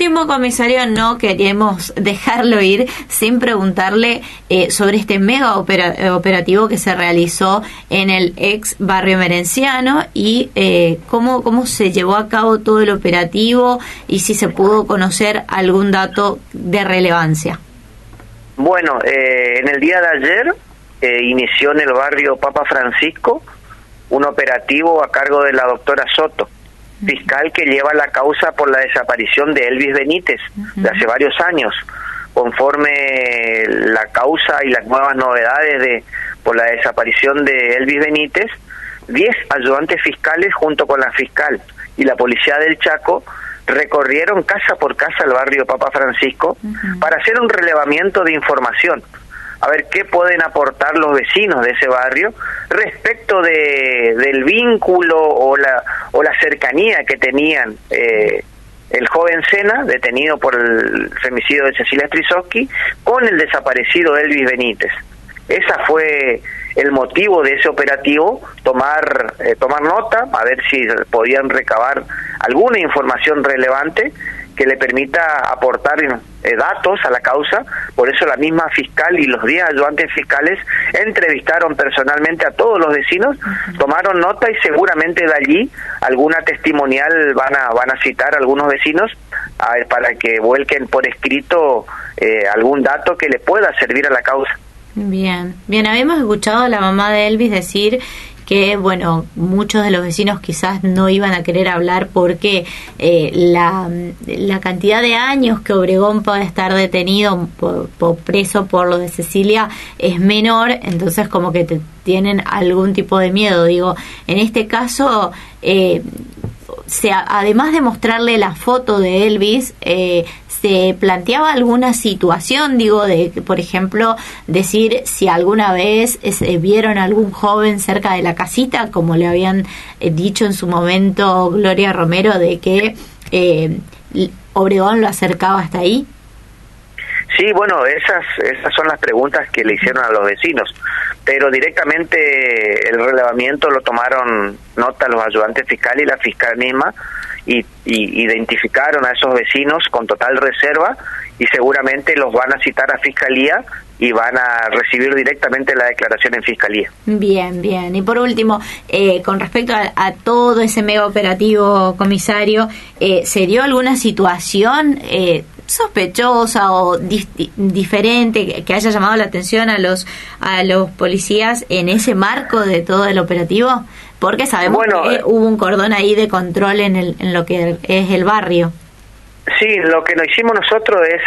último, comisario, no queremos dejarlo ir sin preguntarle sobre este mega operativo que se realizó en el ex barrio Merenciano y cómo se llevó a cabo todo el operativo y si se pudo conocer algún dato de relevancia. Bueno, en el día de ayer inició en el barrio Papa Francisco un operativo a cargo de la doctora Soto, fiscal que lleva la causa por la desaparición de Elvis Benítez de hace varios años. Conforme la causa y las nuevas novedades por la desaparición de Elvis Benítez, 10 ayudantes fiscales junto con la fiscal y la policía del Chaco recorrieron casa por casa el barrio Papa Francisco para hacer un relevamiento de información, a ver qué pueden aportar los vecinos de ese barrio respecto del vínculo o la cercanía que tenían el joven Sena, detenido por el femicidio de Cecilia Strisowski, con el desaparecido Elvis Benítez. Esa fue el motivo de ese operativo, tomar nota, a ver si podían recabar alguna información relevante que le permita aportar datos a la causa. Por eso la misma fiscal y los 10 ayudantes fiscales entrevistaron personalmente a todos los vecinos, tomaron nota y seguramente de allí alguna testimonial van a citar a algunos vecinos para que vuelquen por escrito algún dato que le pueda servir a la causa. Bien, habíamos escuchado a la mamá de Elvis decir que, bueno, muchos de los vecinos quizás no iban a querer hablar porque la cantidad de años que Obregón puede estar detenido, preso por lo de Cecilia, es menor, entonces como que tienen algún tipo de miedo. Digo, en este caso, además de mostrarle la foto de Elvis, ¿se planteaba alguna situación, de, por ejemplo, decir si alguna vez vieron a algún joven cerca de la casita, como le habían dicho en su momento Gloria Romero, de que Obregón lo acercaba hasta ahí? Sí, bueno, esas son las preguntas que le hicieron a los vecinos, pero directamente el relevamiento lo tomaron nota los ayudantes fiscales y la fiscal misma, y identificaron a esos vecinos con total reserva y seguramente los van a citar a fiscalía y van a recibir directamente la declaración en fiscalía. Bien. Y por último, con respecto a todo ese mega operativo, comisario, ¿se dio alguna situación sospechosa o diferente que haya llamado la atención a los policías en ese marco de todo el operativo? Porque sabemos que hubo un cordón ahí de control en lo que es el barrio. Sí, lo que nos hicimos nosotros es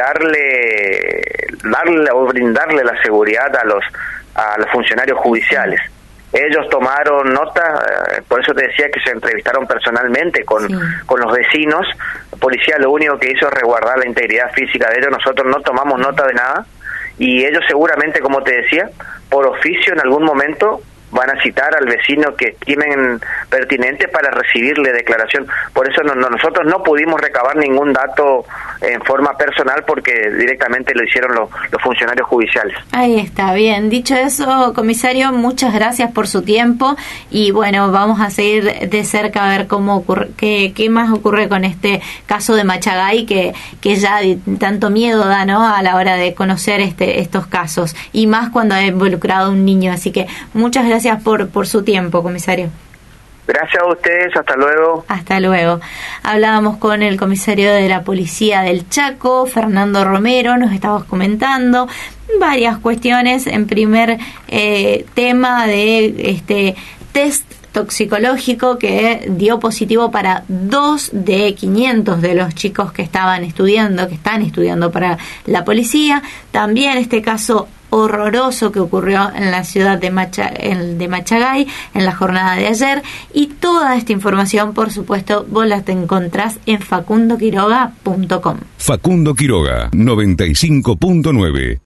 brindarle la seguridad a los funcionarios judiciales. Ellos tomaron nota, por eso te decía que se entrevistaron personalmente con los vecinos. La policía lo único que hizo es resguardar la integridad física de ellos. Nosotros no tomamos nota de nada y ellos seguramente, como te decía, por oficio en algún momento van a citar al vecino que estimen pertinente para recibirle declaración. Por eso nosotros no pudimos recabar ningún dato en forma personal porque directamente lo hicieron los funcionarios judiciales. Ahí está, bien. Dicho eso, comisario, muchas gracias por su tiempo y bueno, vamos a seguir de cerca a ver cómo ocurre, qué más ocurre con este caso de Machagay que ya tanto miedo da, ¿no?, a la hora de conocer estos casos y más cuando ha involucrado a un niño. Así que muchas gracias por su tiempo, comisario. Gracias a ustedes, hasta luego. Hasta luego. Hablábamos con el comisario de la policía del Chaco, Fernando Romero, nos estabas comentando varias cuestiones. En primer tema de este test toxicológico que dio positivo para 2 de 500 de los chicos que están estudiando para la policía. También este caso horroroso que ocurrió en la ciudad de Machagay en la jornada de ayer, y toda esta información, por supuesto, vos la te encontrás en facundoquiroga.com. Facundo Quiroga, 95.9.